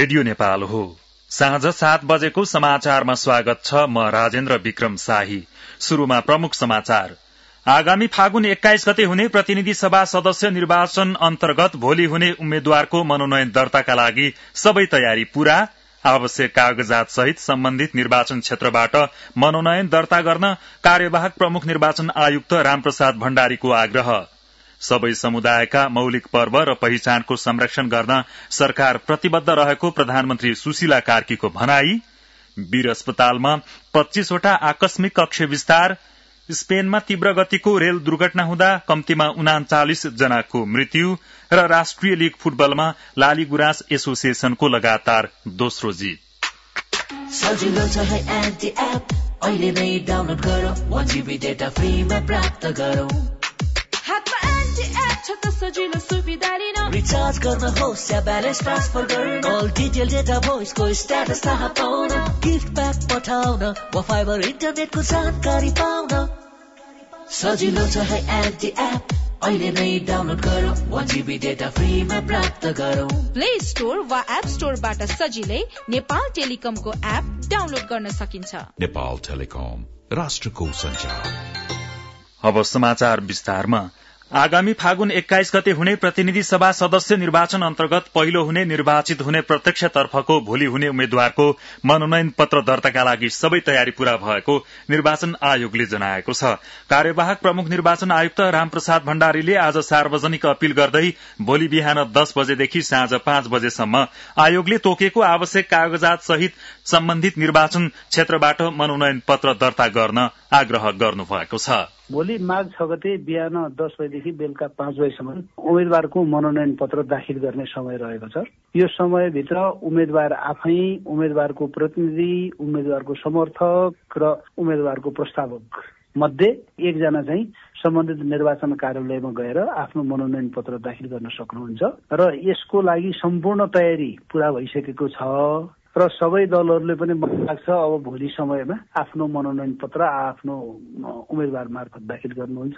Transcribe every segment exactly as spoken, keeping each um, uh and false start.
Radio Nepal हो। साँझ सात बजेको समाचारमा स्वागत छ। म राजेन्द्र विक्रम शाही। शुरूमा प्रमुख समाचार। आगामी फागुन एक्काइस गते हुने प्रतिनिधि सभा सदस्य निर्वाचन अन्तर्गत भोलि हुने उम्मेद्वारको मनोनयन दर्ताका लागि सबै तयारी पूरा। आवश्यक कागजात सहित सम्बन्धित निर्वाचन क्षेत्रबाट मनोनयन दर्ता गर्न कार्यवाहक प्रमुख निर्वाचन आयुक्त रामप्रसाद भण्डारीको आग्रह। सबै समुदायका मौलिक पर्व र पहिचानको संरक्षण गर्न सरकार प्रतिबद्ध रहेको प्रधानमन्त्री सुशीला कार्कीको भनाई। वीर अस्पतालमा पच्चीसवटा आकस्मिक कक्ष विस्तार। स्पेनमा तीव्र गतिको रेल दुर्घटना हुँदा कम्तीमा उनाचालिस जनाको मृत्यु र राष्ट्रिय लीग फुटबलमा लाली गुराँस एसोसिएशनको लगातार दोस्रो जित। सजिलो छ है एन्टी एप, अहिले नै डाउनलोड गरौ, वन जीबी डेटा फ्रीमा प्राप्त गरौ। हातमा एन्टी एप छ त सजिलो सुविधा लिन, रिचार्ज गर्न होस् या ब्यालेन्स ट्रान्सफर गर्न, कल डिटेल डेटा भोइसको स्ट्याटस थाहा पाउन, गिफ्ट प्याक पठाउन वा फाइबर इन्टरनेटको जानकारी पाउन। सजिलो छ है एन्टी एप, अहिले नै डाउनलोड गरौ, वन जीबी डेटा फ्रीमा प्राप्त गरौ। प्ले स्टोर वा एप स्टोरबाट सजिलै नेपाल टेलिकमको एप डाउनलोड गर्न सकिन्छ। नेपाल टेलिकम, राष्ट्रको सञ्चार। अब समाचार विस्तारमा। आगामी फागुन एक्काइस गते हुने प्रतिनिधि सभा सदस्य निर्वाचन अन्तर्गत पहिलो हुने निर्वाचित हुने प्रत्यक्षतर्फको भोलि हुने उम्मेद्वारको मनोनयन पत्र दर्ताका लागि सबै तयारी पूरा भएको निर्वाचन आयोगले जनाएको छ। कार्यवाहक प्रमुख निर्वाचन आयुक्त रामप्रसाद भण्डारीले आज सार्वजनिक अपील गर्दै भोलि बिहान दस बजेदेखि साँझ पाँच बजेसम्म आयोगले तोकेको आवश्यक कागजात सहित सम्बन्धित निर्वाचन क्षेत्रबाट मनोनयन पत्र दर्ता गर्न आग्रह गर्नुभएको छ। भोलि माघ छ गते बिहान दस बजेदेखि बेलुका पाँच बजेसम्म उम्मेद्वारको मनोनयन पत्र दाखिल गर्ने समय रहेको छ। यो समयभित्र उम्मेद्वार आफै, उम्मेद्वारको प्रतिनिधि, उम्मेद्वारको समर्थक र उम्मेद्वारको प्रस्तावक मध्ये एकजना चाहिँ सम्बन्धित निर्वाचन कार्यालयमा गएर आफ्नो मनोनयन पत्र दाखिल गर्न सक्नुहुन्छ र यसको लागि सम्पूर्ण तयारी पूरा भइसकेको छ र सबै दलहरूले पनि मलाई लाग्छ अब भोलि समयमा आफ्नो मनोनयन पत्र आफ्नो उम्मेद्वार मार्फत दाखिल गर्नुहुन्छ।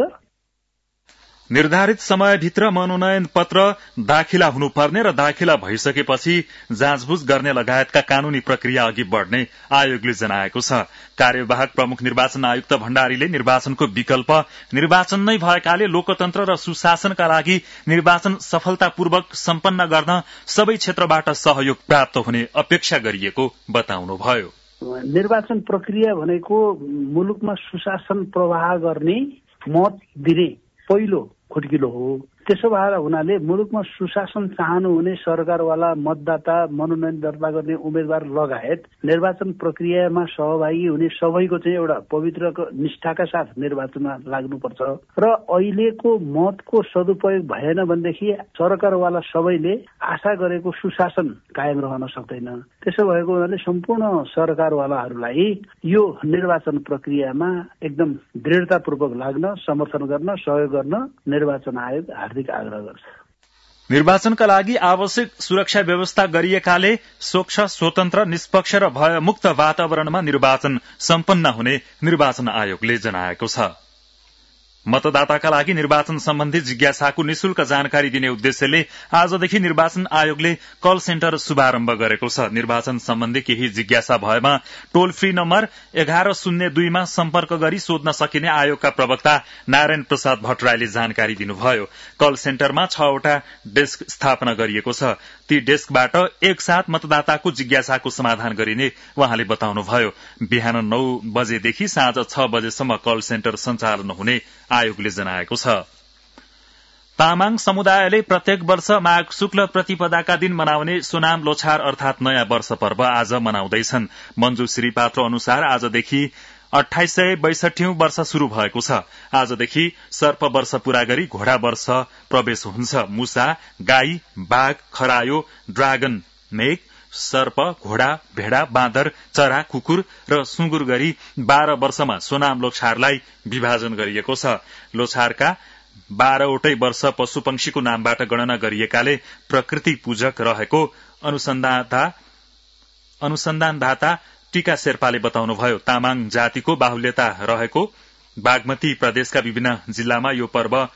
निर्धारित समयभित्र मनोनयन पत्र दाखिला हुनुपर्ने र दाखिला भइसकेपछि जाँचबुझ गर्ने लगायतका कानूनी प्रक्रिया अघि बढ़ने आयोगले जनाएको छ। कार्यवाहक प्रमुख निर्वाचन आयुक्त भण्डारीले निर्वाचनको विकल्प निर्वाचन नै भएकाले लोकतन्त्र र सुशासनका लागि निर्वाचन सफलतापूर्वक सम्पन्न गर्न सबै क्षेत्रबाट सहयोग प्राप्त हुने अपेक्षा गरिएको बताउनुभयो। निर्वाचन प्रक्रिया भनेको मुलुकमा सुशासन प्रवाह गर्ने, मत दिने पहिलो खुड्किलो हो। त्यसो भएर हुनाले मुलुकमा सुशासन चाहनुहुने सरकारवाला मतदाता, मनोनयन दर्ता गर्ने उम्मेद्वार लगायत निर्वाचन प्रक्रियामा सहभागी हुने सबैको चाहिँ एउटा पवित्र निष्ठाका साथ निर्वाचनमा लाग्नुपर्छ र अहिलेको मतको सदुपयोग भएन भनेदेखि सरकारवाला सबैले आशा गरेको सुशासन कायम रहन सक्दैन। त्यसो भएको हुनाले सम्पूर्ण सरकारवालाहरूलाई यो निर्वाचन प्रक्रियामा एकदम दृढतापूर्वक लाग्न, समर्थन गर्न, सहयोग गर्न निर्वाचन आयोग हार्दिक आग्रह गर्छ। निर्वाचनका लागि आवश्यक सुरक्षा व्यवस्था गरिएकाले स्वच्छ, स्वतन्त्र, निष्पक्ष र भयमुक्त वातावरणमा निर्वाचन सम्पन्न हुने निर्वाचन आयोगले जनाएको छ। मतदाताका लागि निर्वाचन सम्बन्धी जिज्ञासाको निशुल्क जानकारी दिने उद्देश्यले आजदेखि निर्वाचन आयोगले कल सेन्टर शुभारम्भ गरेको छ। निर्वाचन सम्बन्धी केही जिज्ञासा भएमा टोल फ्री नम्बर एघार शून्य दुईमा सम्पर्क गरी सोध्न सकिने आयोगका प्रवक्ता नारायण प्रसाद भट्टराईले जानकारी दिनुभयो। कल सेन्टरमा छवटा डेस्क स्थापना गरिएको छ। ती डेस्कबाट एकसाथ मतदाताको जिज्ञासाको समाधान गरिने उहाँले बताउनुभयो। बिहान नौ बजेदेखि साँझ छ बजेसम्म कल सेन्टर सञ्चालन हुने आयोगले जनाएको छ। तामाङ समुदायले प्रत्येक वर्ष माघ शुक्ल प्रतिपदाका दिन मनाउने सोनाम लोछार अर्थात नयाँ वर्ष पर्व आज मनाउँदैछन्। मञ्जु श्रीपात्र अनुसार आजदेखि अठाइस सय बैसठी वर्ष शुरू भएको छ। आजदेखि सर्प वर्ष पूरा गरी घोडा वर्ष प्रवेश हुन्छ। मुसा, गाई, बाघ, खरायो, ड्रागन, मेघ, सर्प, घोडा, भेडा, बाँदर, चरा, कुकुर र सुँगुर गरी बाह्र वर्षमा सोनाम लोछारलाई विभाजन गरिएको छ। लोछारका बाह्रवटै वर्ष पशुपक्षीको नामबाट गणना गरिएकाले प्रकृति पूजक रहेको अनुसन्धानदाता अनुसन्धानदाता टीका शेर्पाले बताउनुभयो। तामाङ जातिको बाहुल्यता रहेको बागमती प्रदेशका विभिन्न जिल्लामा यो पर्व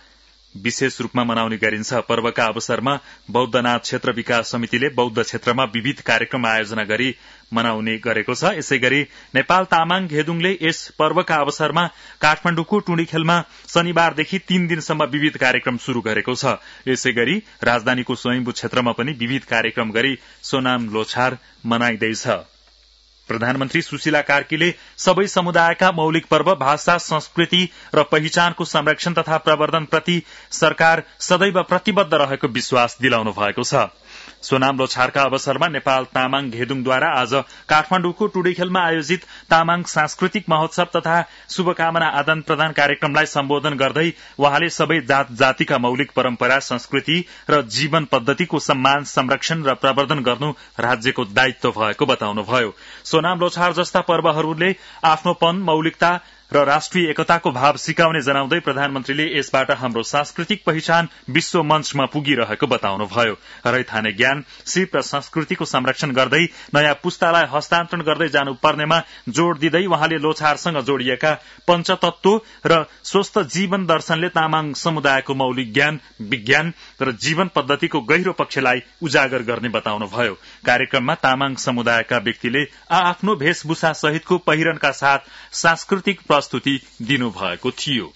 विशेष रूपमा मनाउने गरिन्छ। पर्वका अवसरमा बौद्धनाथ क्षेत्र विकास समितिले बौद्ध क्षेत्रमा विविध कार्यक्रम आयोजना गरी मनाउने गरेको छ। यसै गरी नेपाल तामाङ घेदुङले यस पर्वका अवसरमा काठमाडौँको टुँडीखेलमा शनिबारदेखि तीन दिनसम्म विविध कार्यक्रम शुरू गरेको छ। यसै गरी राजधानीको स्वयम्भू क्षेत्रमा पनि विविध कार्यक्रम गरी सोनाम लोछार मनाइँदैछ। प्रधानमन्त्री सुशीला कार्कीले सबै समुदायका मौलिक पर्व, भाषा, संस्कृति र पहिचानको संरक्षण तथा प्रवर्धनप्रति सरकार सदैव प्रतिबद्ध रहेको विश्वास दिलाउनु भएको छ। सोनाम लोछारका अवसरमा नेपाल तामाङ घेदुङद्वारा आज काठमाडौँको टुँडीखेलमा आयोजित तामाङ सांस्कृतिक महोत्सव तथा शुभकामना आदान प्रदान कार्यक्रमलाई सम्बोधन गर्दै वहाँले सबै जात जातिका मौलिक परम्परा, संस्कृति र जीवन पद्धतिको सम्मान, संरक्षण र प्रवर्धन गर्नु राज्यको दायित्व भएको बताउनुभयो। सोनाम लोछार जस्ता पर्वहरूले आफ्नोपन, मौलिकता र राष्ट्रिय एकताको भाव सिकाउने जनाउँदै प्रधानमन्त्रीले यसबाट हाम्रो सांस्कृतिक पहिचान विश्व मञ्चमा पुगिरहेको बताउनुभयो। रैथाने ज्ञान, सिप र संस्कृतिको संरक्षण गर्दै नयाँ पुस्तालाई हस्तान्तरण गर्दै जानुपर्नेमा जोड़ दिँदै वहाँले लोछारसँग जोडिएका पञ्चतत्व र स्वस्थ जीवन दर्शनले तामाङ समुदायको मौलिक ज्ञान, विज्ञान र जीवन पद्धतिको गहिरो पक्षलाई उजागर गर्ने बताउनुभयो। कार्यक्रममा तामाङ समुदायका व्यक्तिले आआफ्नो भेषभूषा सहितको पहिरनका साथ सांस्कृतिक प्रस्तुति दिनुभएको थियो।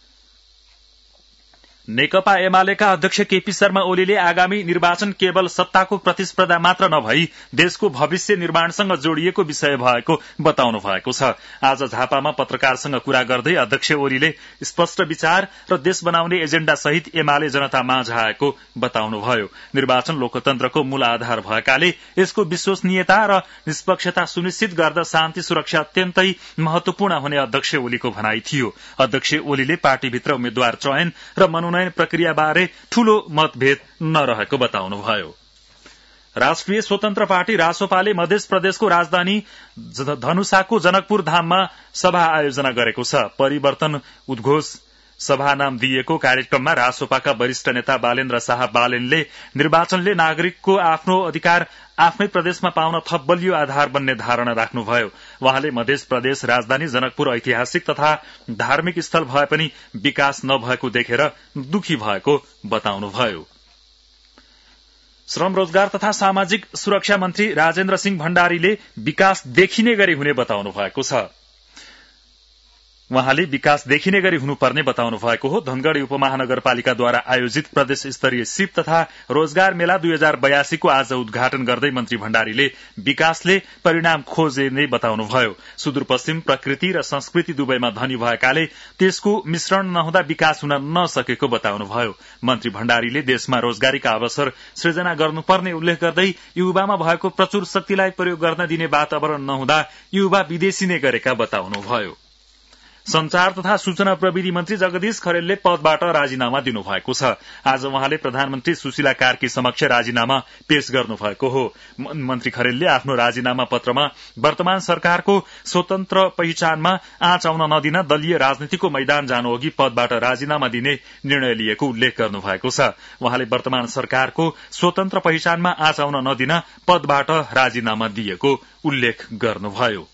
नेकपा एमालेका अध्यक्ष केपी शर्मा ओलीले आगामी निर्वाचन केवल सत्ताको प्रतिस्पर्धा मात्र नभई देशको भविष्य निर्माणसँग जोडिएको विषय भएको बताउनु भएको छ। आज झापामा पत्रकारसँग कुरा गर्दै अध्यक्ष ओलीले स्पष्ट विचार र देश बनाउने एजेण्डा सहित एमाले जनता माझ आएको बताउनुभयो। निर्वाचन लोकतन्त्रको मूल आधार भएकाले यसको विश्वसनीयता र निष्पक्षता सुनिश्चित गर्दा शान्ति सुरक्षा अत्यन्तै महत्वपूर्ण हुने अध्यक्ष ओलीको भनाई थियो। अध्यक्ष ओलीले पार्टीभित्र उम्मेद्वार चयन र मनोनयन प्रक्रियाबारे ठूलो मतभेद नरहेको बताउनुभयो। राष्ट्रिय स्वतन्त्र पार्टी रासोपाले मध्य प्रदेशको राजधानी धनुषाको जनकपुर धाममा सभा आयोजना गरेको छ। परिवर्तन उद्घोष सभा नाम दिएको कार्यक्रममा रासोपाका वरिष्ठ नेता बालेन्द्र शाह बालेनले निर्वाचनले नागरिकको आफ्नो अधिकार आफ्नै प्रदेशमा पाउन थप बलियो आधार बन्ने धारणा राख्नुभयो। वहाँले मध्य प्रदेश राजधानी जनकपुर ऐतिहासिक तथा धार्मिक स्थल भए पनि विकास नभएको देखेर दुखी भएको बताउनुभयो। श्रम, रोजगार तथा सामाजिक सुरक्षा मन्त्री राजेन्द्र सिंह भण्डारीले विकास देखिने गरी हुने बताउनु भएको छ। वहाँले विकास देखिने गरी हुनुपर्ने बताउनु भएको हो। धनगढ़ी उपमहानगरपालिकाद्वारा आयोजित प्रदेश स्तरीय सिप तथा रोजगार मेला दुई हजार बयासीको आज उद्घाटन गर्दै मन्त्री भण्डारीले विकासले परिणाम खोजे नै बताउनुभयो। सुदूरपश्चिम प्रकृति र संस्कृति दुवैमा धनी भएकाले त्यसको मिश्रण नहुँदा विकास हुन नसकेको बताउनुभयो। मन्त्री भण्डारीले देशमा रोजगारीका अवसर सृजना गर्नुपर्ने उल्लेख गर्दै युवामा भएको प्रचुर शक्तिलाई प्रयोग गर्न दिने वातावरण नहुँदा युवा विदेशी नै गरेका बताउनुभयो। संचार तथा सूचना प्रविधि मन्त्री जगदीश खरेलले पदबाट राजीनामा दिनुभएको छ। आज वहाँले प्रधानमन्त्री सुशीला कार्की समक्ष राजीनामा पेश गर्नुभएको हो। मन्त्री खरेलले आफ्नो राजीनामा पत्रमा वर्तमान सरकारको स्वतन्त्र पहिचानमा आँच आउन नदिन दलीय राजनीतिको मैदान जानु अघि पदबाट राजीनामा दिने निर्णय लिएको उल्लेख गर्नुभएको छ। वहाँले वर्तमान सरकारको स्वतन्त्र पहिचानमा आँच आउन नदिन पदबाट राजीनामा दिएको उल्लेख गर्नुभयो।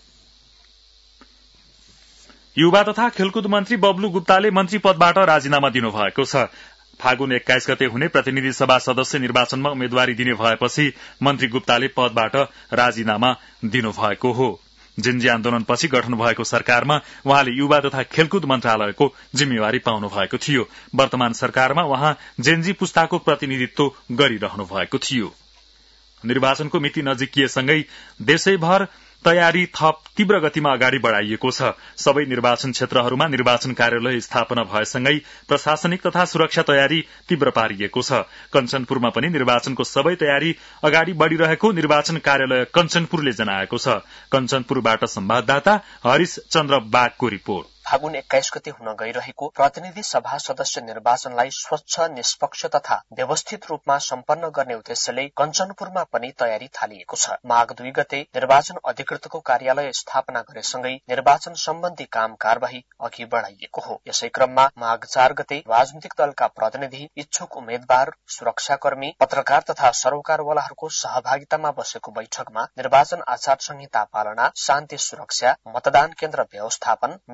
युवा तथा खेलकुद मन्त्री बब्लु गुप्ताले मन्त्री पदबाट राजीनामा दिनुभएको छ। फागुन एक्काइस गते हुने प्रतिनिधि सभा सदस्य निर्वाचनमा उम्मेद्वारी दिने भएपछि मन्त्री गुप्ताले पदबाट राजीनामा दिनुभएको हो। जिन्जी आन्दोलनपछि गठन भएको सरकारमा वहाँले युवा तथा खेलकुद मन्त्रालयको जिम्मेवारी पाउनु भएको थियो। वर्तमान सरकारमा वहाँ जेन्जी पुस्ताको प्रतिनिधित्व गरिरहनु भएको थियो। निर्वाचनको मिति नजिकिएसँगै देशैभर तयारी थप तीव्र गतिमा अगाडि बढ़ाइएको छ। सबै निर्वाचन क्षेत्रहरूमा निर्वाचन कार्यालय स्थापना भएसँगै प्रशासनिक तथा सुरक्षा तयारी तीव्र पारिएको छ। कञ्चनपुरमा पनि निर्वाचनको सबै तयारी अगाडि बढ़िरहेको निर्वाचन कार्यालय कञ्चनपुरले जनाएको छ। कञ्चनपुरबाट संवाददाता हरिश चन्द्र बागको रिपोर्ट। फागुन एक्काइस गते हुन गइरहेको प्रतिनिधि सभा सदस्य निर्वाचनलाई स्वच्छ, निष्पक्ष तथा व्यवस्थित रूपमा सम्पन्न गर्ने उद्देश्यले कञ्चनपुरमा पनि तयारी थालिएको छ। माघ दुई गते निर्वाचन अधिकृतको कार्यालय स्थापना गरेसँगै निर्वाचन सम्बन्धी काम कार्यवाही अघि बढ़ाइएको हो। यसै क्रममा माघ चार गते राजनीतिक दलका प्रतिनिधि, इच्छुक उम्मेद्वार, सुरक्षाकर्मी, पत्रकार तथा सरोकारवालाहरूको सहभागितामा बसेको बैठकमा निर्वाचन आचार संहिता पालना, शान्ति सुरक्षा, मतदान केन्द्र व्यवस्थापन, मीडियाको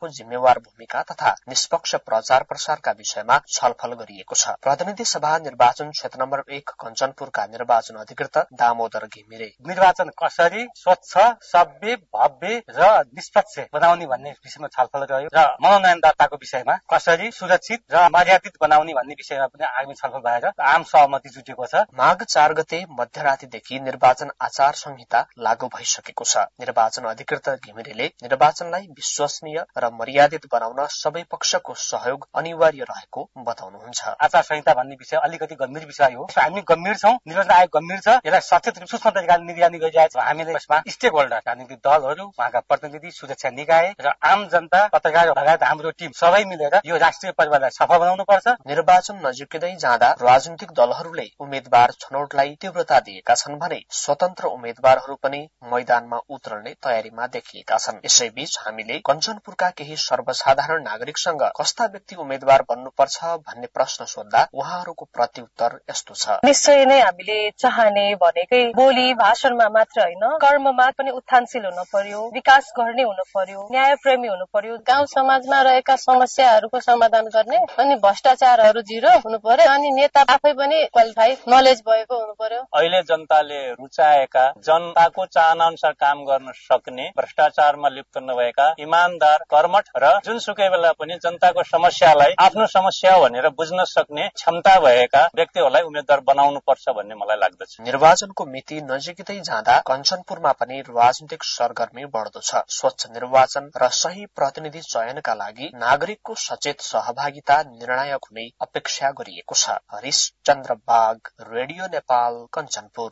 मीडियाको जिम्मेवार भूमिका तथा निष्पक्ष प्रचार प्रसारका विषयमा छलफल गरिएको छ। प्रतिनिधि सभा निर्वाचन क्षेत्र नम्बर एक कञ्चनपुरका निर्वाचन अधिकृत दामोदर घिमिरे निर्वाचन कसरी स्वच्छ, सभ्य, भव्य र निष्पक्ष बनाउने भन्ने विषयमा छलफल गर्यो र मनोनयनदाताको विषयमा कसरी सुरक्षित र मर्यादित बनाउने भन्ने विषयमा पनि आगामी छलफल भएर आम सहमति जुटेको छ। माघ चार गते मध्यरातिदेखि निर्वाचन आचार संहिता लागू भइसकेको छ। निर्वाचन अधिकृत घिमिरेले निर्वाचनलाई विश्वसनीय र मर्यादित बनाउन सबै पक्षको सहयोग अनिवार्य रहेको बताउनुहुन्छ। आचार संहिता भन्ने विषय अलिकति गम्भीर विषय हो। हामी गम्भीर छौं, निर्वाचन आयोग गम्भीर छ, यसलाई सचेत रूप सूक्ष्म तरिकाले निगरानी गरिरहेको छ। हामीले यसमा स्टेक होल्डर राजनीतिक दलहरू, उहाँका प्रतिनिधि, सुरक्षा निकाय र आम जनता, पत्रकार लगायत हाम्रो टिम सबै मिलेर यो राष्ट्रिय पर्वलाई सफल बनाउनु पर्छ। निर्वाचन नजिकै जाँदा राजनीतिक दलहरूले उम्मेद्वार छनौटलाई तीव्रता दिएका छन् भने स्वतन्त्र उम्मेद्वारहरू पनि मैदानमा उत्रने तयारीमा देखिएका छन्। यसैबीच हामीले कञ्चनपुरका केही सर्वसाधारण नागरिकसँग कस्ता व्यक्ति उम्मेद्वार बन्नुपर्छ भन्ने प्रश्न सोध्दा उहाँहरूको प्रत्युत्तर यस्तो छ। निश्चय नै हामीले चाहने भनेकै बोली भाषणमा मात्र होइन, कर्ममा पनि उत्थानशील हुन पर्यो, विकास गर्ने हुन पर्यो, न्यायप्रेमी हुन पर्यो, गाउँ समाजमा रहेका समस्याहरूको समाधान गर्ने, अनि भ्रष्टाचारहरू जिरो हुनु पर्यो, अनि नेता आफै पनि क्वालिफाई नलेज भएको हुनु पर्यो। अहिले जनताले रुचाएका, जनताको चाहना अनुसार काम गर्न सक्ने, भ्रष्टाचारमा लिप्त नभएका, इमानदार, कर्मठ र जुनसुकै बेला पनि जनताको समस्यालाई आफ्नो समस्या भनेर बुझ्न सक्ने क्षमता भएका व्यक्तिहरूलाई उम्मेद्वार बनाउनु पर्छ भन्ने मलाई लाग्दछ। निर्वाचनको मिति नजिकै जाँदा कञ्चनपुरमा पनि राजनीतिक सरगर्मी बढ्दो छ। स्वच्छ निर्वाचन र सही प्रतिनिधि चयनका लागि नागरिकको सचेत सहभागिता निर्णायक हुने अपेक्षा गरिएको छ। हरिश चन्द्र बाग, रेडियो नेपाल, कञ्चनपुर।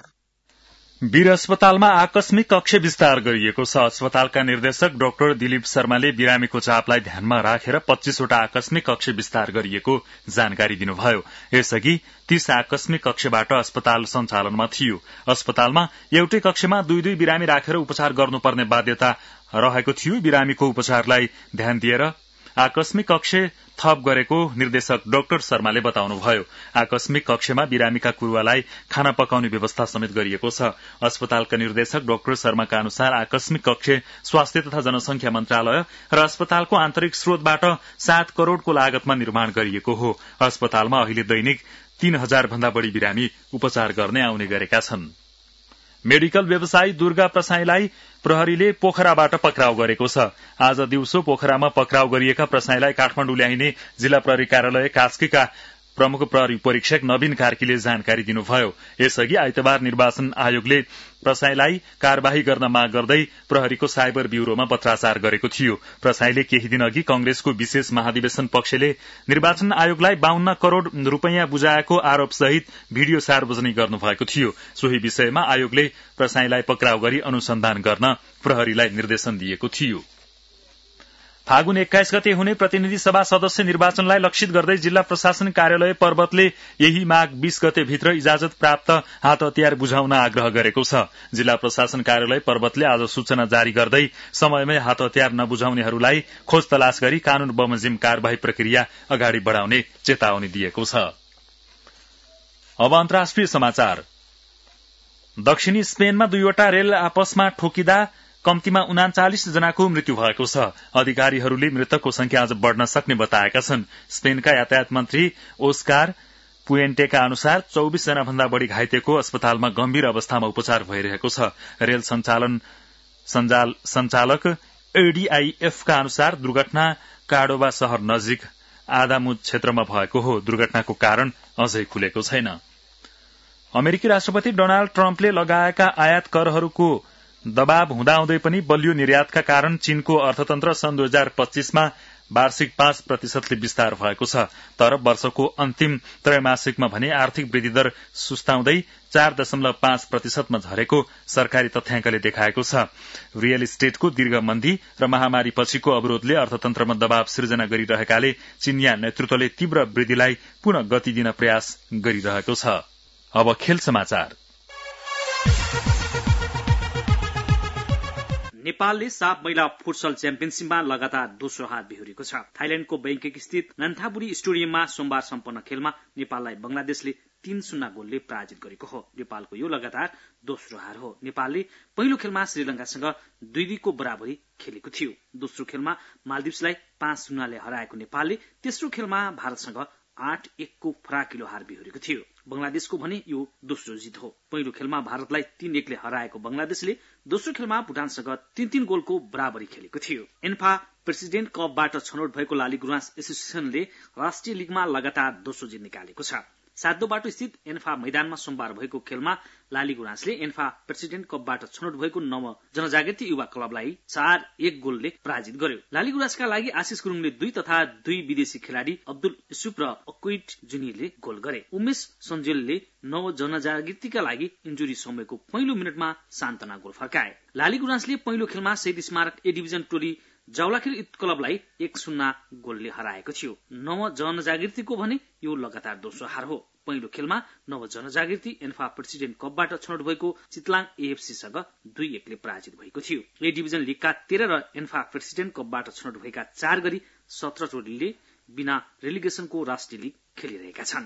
वीर अस्पतालमा आकस्मिक कक्ष विस्तार गरिएको छ। अस्पतालका निर्देशक डाक्टर दिलीप शर्माले बिरामीको चापलाई ध्यानमा राखेर पच्चीसवटा आकस्मिक कक्ष विस्तार गरिएको जानकारी दिनुभयो। यसअघि तीस आकस्मिक कक्षबाट अस्पताल सञ्चालनमा थियो। अस्पतालमा एउटै कक्षमा दुई दुई बिरामी राखेर उपचार गर्नुपर्ने बाध्यता रहेको थियो। बिरामीको उपचारलाई ध्यान दिएर आकस्मिक कक्ष थप गरेको निर्देशक डाक्टर शर्माले बताउनुभयो। आकस्मिक कक्षमा बिरामीका कुरुवालाई खाना पकाउने व्यवस्था समेत गरिएको छ। अस्पतालका निर्देशक डाक्टर शर्माका अनुसार आकस्मिक कक्ष स्वास्थ्य तथा जनसंख्या मन्त्रालय र अस्पतालको आन्तरिक स्रोतबाट सात करोड़को लागतमा निर्माण गरिएको हो। अस्पतालमा अहिले दैनिक तीन हजार भन्दा बढ़ी बिरामी उपचार गर्ने आउने गरेका छन्। मेडिकल व्यवसायी दुर्गा प्रसाईलाई प्रहरीले पोखराबाट पक्राउ गरेको छ। आज दिउँसो पोखरामा पक्राउ गरिएका प्रसाईलाई काठमाडौँ ल्याइने जिल्ला प्रहरी कार्यालय कास्कीका प्रमुख प्रहरी परीक्षक नवीन कार्कीले जानकारी दिनुभयो। यसअघि आइतबार निर्वाचन आयोगले प्रसाईलाई कार्यवाही गर्न माग गर्दै प्रहरीको साइबर ब्यूरोमा पत्राचार गरेको थियो। प्रसाईले केही दिन अघि कंग्रेसको विशेष महाधिवेशन पक्षले निर्वाचन आयोगलाई बाहन्न करोड़ रूपियाँ बुझाएको आरोप सहित भिडियो सार्वजनिक गर्नुभएको थियो। सोही विषयमा आयोगले प्रसाईलाई पक्राउ गरी अनुसन्धान गर्न प्रहरीलाई निर्देशन दिएको थियो। फागुन एक्काइस गते हुने प्रतिनिधि सभा सदस्य निर्वाचनलाई लक्षित गर्दै जिल्ला प्रशासन कार्यालय पर्वतले यही माघ बीस गते भित्र इजाजत प्राप्त हात हतियार बुझाउन आग्रह गरेको छ। जिल्ला प्रशासन कार्यालय पर्वतले आज सूचना जारी गर्दै समयमै हात हतियार नबुझाउनेहरूलाई खोज तलाश गरी कानून बमोजिम कार्यवाही प्रक्रिया अगाडि बढ़ाउने चेतावनी दिएको छ। अब अन्तर्राष्ट्रिय समाचार। दक्षिणी स्पेनमा दुईवटा रेल आपसमा ठोकिँदा कम्तीमा उनाचालिस जनाको मृत्यु भएको छ। अधिकारीहरूले मृतकको संख्या अझ बढ़न सक्ने बताएका छन्। स्पेनका यातायात मन्त्री ओस्कार पुएन्टेका अनुसार चौबिस जना भन्दा बढ़ी घाइतेको अस्पतालमा गम्भीर अवस्थामा उपचार भइरहेको छ। रेल संचालन संचालक एडीआईएफका अनुसार दुर्घटना कार्डोबा शहर नजिक आदामुद क्षेत्रमा भएको हो। दुर्घटनाको कारण अझै खुलेको छैन। अमेरिकी राष्ट्रपति डोनाल्ड ट्रम्पले लगाएका आयात करहरूको दबाव हुँदाहुँदै पनि बलियो निर्यातका कारण चीनको अर्थतन्त्र सन् दुई हजार पच्चीसमा वार्षिक पाँच प्रतिशतले विस्तार भएको छ। तर वर्षको अन्तिम त्रैमासिकमा भने आर्थिक वृद्धि दर सुस्ताउँदै चार दशमलव पाँच प्रतिशतमा झरेको सरकारी तथ्याङ्कले देखाएको छ। रियल इस्टेटको दीर्घ मन्दी र महामारी पछिको अवरोधले अर्थतन्त्रमा दबाव सृजना गरिरहेकाले चीनिया नेतृत्वले तीव्र वृद्धिलाई पुनः गति दिन प्रयास गरिरहेको छ। अब खेल समाचार। नेपालले साफ महिला फुटसल च्याम्पियनशीपमा लगातार दोस्रो हार बेहोरेको छ। थाइल्याण्डको बैंकक स्थित नन्थाबुरी स्टेडियममा सोमबार सम्पन्न खेलमा नेपाललाई बंगलादेशले तीन शून्य गोलले पराजित गरेको हो। नेपालको यो लगातार दोस्रो हार हो। नेपालले पहिलो खेलमा श्रीलंकासँग दुई दुईको बराबरी खेलेको थियो। दोस्रो खेलमा मालदिप्सलाई पाँच शून्यले हराएको नेपालले तेस्रो खेलमा भारतसँग आठ एकको फराकिलो हार बेहोरेको थियो। बंगलादेशको भने यो दोस्रो जित हो। पहिलो खेलमा भारतलाई तीन एकले हराएको बंगलादेशले दोस्रो खेलमा भुटानसँग तीन तीन गोलको बराबरी खेलेको थियो। एन्फा प्रेसिडेन्ट कपबाट छनौट भएको लालीगुराँस एसोसिएसनले राष्ट्रिय लीगमा लगातार दोस्रो जित निकालेको छ। सातो बाटो स्थित एन्फा मैदानमा सोमबार भएको खेलमा लालीगुराँसले एन्फा प्रेसिडेन्ट कपबाट छनौट भएको नव जनजागृति युवा क्लबलाई चार एक गोलले पराजित गर्यो। लालीगुराँसका लागि आशिष गुरुङले दुई तथा दुई विदेशी खेलाड़ी अब्दुल युसुफ र अक्विट जुनीले गोल गरे। उमेश सञ्जेलले नव जनजागृतिका लागि इन्जुरी समयको पहिलो मिनटमा सान्तना गोल फर्काए। लालीगुराँसले पहिलो खेलमा शहीद स्मारक ए डिभिजन टोली जावलाखेल क्लबलाई एक शून्य गोलले हराएको थियो। नव जनजागृतिको भने यो लगातार दोस्रो हार हो। पहिलो खेलमा नव जनजागृति एन्फा प्रेसिडेन्ट कपबाट छनौट भएको चितलाङ एएफसीसँग दुई एकले पराजित भएको थियो। ए डिभिजन लीगका तेह्र र एन्फा प्रेसिडेन्ट कपबाट छनौट भएका चार गरी सत्र टोलीले बिना रेलिगेसनको राष्ट्रिय लीग खेलिरहेका छन्।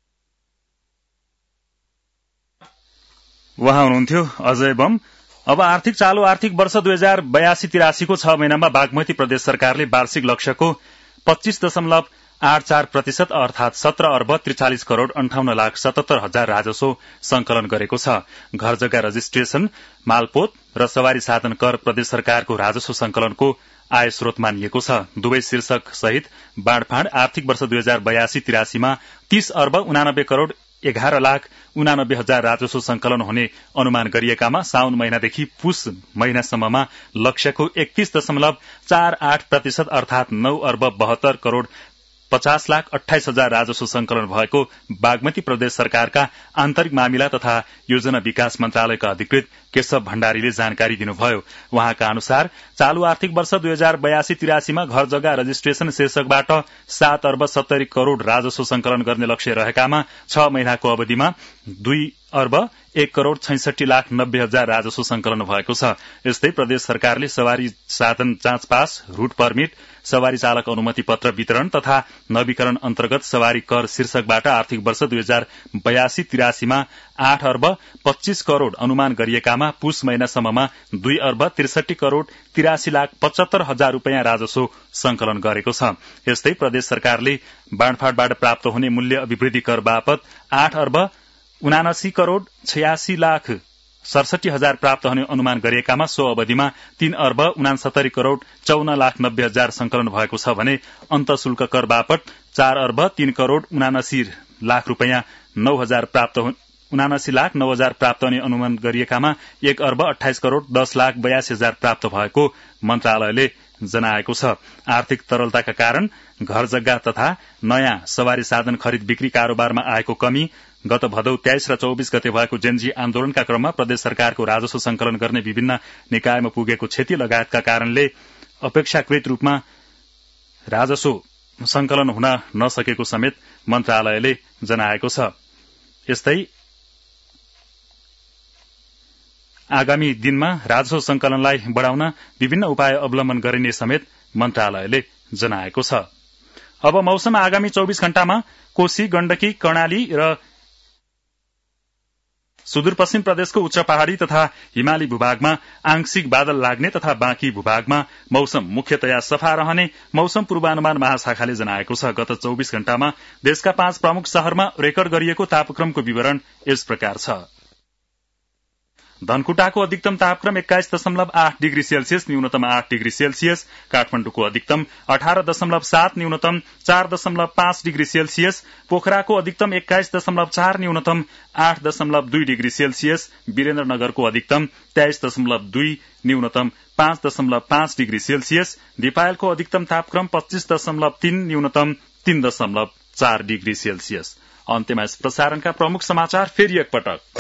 उहाँ हुनुहुन्थ्यो अजय बम। अब आर्थिक चालू आर्थिक वर्ष दुई हजार बयासी तिरासीको छ महिनामा बागमती प्रदेश सरकारले वार्षिक लक्ष्यको पच्चीस दशमलव आठ चार प्रतिशत अर्थात सत्र अर्ब त्रिचालिस करोड़ अन्ठाउन्न लाख सतहत्तर हजार राजस्व संकलन गरेको छ। घर जग्गा रजिस्ट्रेशन, मालपोत र सवारी साधन कर प्रदेश सरकारको राजस्व संकलनको आय स्रोत मानिएको छ। दुवै शीर्षक सहित बाँडफाँड आर्थिक वर्ष दुई हजार बयासी तिरासीमा तीस अर्ब उनानब्बे करोड़ एघार लाख उनानब्बे हजार राजस्व संकलन हुने अनुमान गरिएकामा साउन महिनादेखि पुष महिनासम्ममा लक्ष्यको एकतीस दशमलव चार आठ प्रतिशत अर्थात नौ अर्ब बहत्तर करोड़ पचास लाख अठाइस हजार राजस्व संकलन भएको बागमती प्रदेश सरकारका आन्तरिक मामिला तथा योजना विकास मन्त्रालयका अधिकृत केशव भण्डारीले जानकारी दिनुभयो। उहाँका अनुसार चालू आर्थिक वर्ष दुई हजार बयासी तिरासीमा घर जग्गा रजिस्ट्रेशन शीर्षकबाट सात अर्ब सत्तरी करोड़ राजस्व संकलन गर्ने लक्ष्य रहेकामा छ महिनाको अवधिमा दुई अर्ब एक करोड़ छैसठी लाख नब्बे हजार राजस्व संकलन भएको छ। यस्तै प्रदेश सरकारले सवारी साधन जाँच पास, रूट पर्मिट, सवारी चालक अनुमति पत्र वितरण तथा नवीकरण अन्तर्गत सवारी कर शीर्षकबाट आर्थिक वर्ष दुई हजार बयासी तिरासीमा आठ अर्ब पच्चीस करोड़ अनुमान गरिएकामा पुष महिनासम्ममा दुई अर्ब त्रिसठी करोड़ तिरासी लाख पचहत्तर हजार रूपियाँ राजस्व संकलन गरेको छ। यस्तै प्रदेश सरकारले बाँडफाँडबाट प्राप्त हुने मूल्य अभिवृद्धि कर बापत आठ अर्ब उनासी करोड़ छयासी लाख सडसठी हजार प्राप्त हुने अनुमान गरिएकामा सो अवधिमा तीन अर्ब उनासत्तरी करोड़ चौन्न लाख नब्बे हजार संकलन भएको छ भने अन्तशुल्क कर बापत चार अर्ब तीन करोड़ उनासी लाख रूपियाँ नौ हजार प्राप्त उनासी लाख नौ हजार प्राप्त हुने अनुमान गरिएकामा एक अर्ब अठाइस करोड़ दस लाख बयासी हजार प्राप्त भएको मन्त्रालयले जनाएको छ। आर्थिक तरलताका कारण घर जग्गा तथा नयाँ सवारी साधन खरिद बिक्री कारोबारमा आएको कमी, गत भदौ तेइस र चौबीस गते भएको जेनजी आन्दोलनका क्रममा प्रदेश सरकारको राजस्व संकलन गर्ने विभिन्न निकायमा पुगेको क्षति लगायतका कारणले अपेक्षाकृत रूपमा राजस्व संकलन हुन नसकेको समेत मन्त्रालयले जनाएको छ। यस्तै आगामी दिनमा राजस्व संकलनलाई बढ़ाउन विभिन्न उपाय अवलम्बन गरिने समेत मन्त्रालयले जनाएको छ। अब मौसम आगामी चौबीस घण्टामा कोशी, गण्डकी, कर्णाली र सुदूरपश्चिम प्रदेशको उच्च पहाड़ी तथा हिमाली भूभागमा आंशिक बादल लाग्ने तथा बाँकी भूभागमा मौसम मुख्यतया सफा रहने मौसम पूर्वानुमान महाशाखाले जनाएको छ। गत चौबीस घण्टामा देशका पाँच प्रमुख शहरमा रेकर्ड गरिएको तापक्रमको विवरण यस प्रकार छ। धनकुटाको अधिकतम तापक्रम एक्काइस दशमलव आठ डिग्री सेल्सियस, न्यूनतम आठ डिग्री सेल्सियस। काठमाडौँको अधिकतम अठारह दशमलव सात, न्यूनतम चार दशमलव पाँच डिग्री सेल्सियस। पोखराको अधिकतम एक्काइस दशमलव चार, न्यूनतम आठ दशमलव दुई डिग्री सेल्सियस। वीरेन्द्रनगरको अधिकतम तेइस दशमलव दुई, न्यूनतम पाँच दशमलव पाँच डिग्री सेल्सियस। दिपायलको अधिकतम तापक्रम पच्चीस दशमलव तीन, न्यूनतम तीन दशमलव चार डिग्री सेल्सियस। अन्त्यमा यस प्रसारणका प्रमुख समाचार फेरि एकपटक।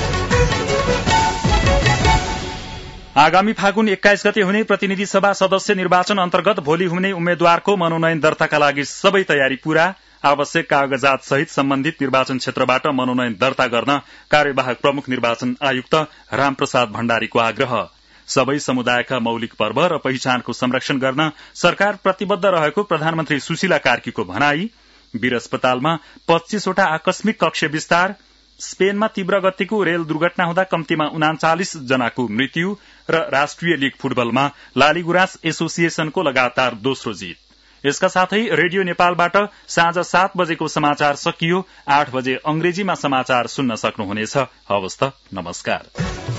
आगामी फागुन एक्काइस गते हुने प्रतिनिधि सभा सदस्य निर्वाचन अन्तर्गत भोलि हुने उम्मेद्वारको मनोनयन दर्ताका लागि सबै तयारी पूरा। आवश्यक कागजात सहित सम्बन्धित निर्वाचन क्षेत्रबाट मनोनयन दर्ता गर्न कार्यवाहक प्रमुख निर्वाचन आयुक्त रामप्रसाद भण्डारीको आग्रह। सबै समुदायका मौलिक पर्व र पहिचानको संरक्षण गर्न सरकार प्रतिबद्ध रहेको प्रधानमन्त्री सुशीला कार्कीको भनाई। वीर अस्पतालमा पच्चीसवटा आकस्मिक कक्ष विस्तार। स्पेनमा तीव्र गतिको रेल दुर्घटना हुँदा कम्तीमा उनाचालिस जनाको मृत्यु र राष्ट्रिय लीग फुटबलमा लालीगुराँस एसोसिएशनको लगातार दोस्रो जीत। यसका साथै रेडियो नेपालबाट साँझ सात बजेको समाचार सकियो। आठ बजे अंग्रेजीमा समाचार सुन्न सक्नुहुनेछ। हवस् त, नमस्कार।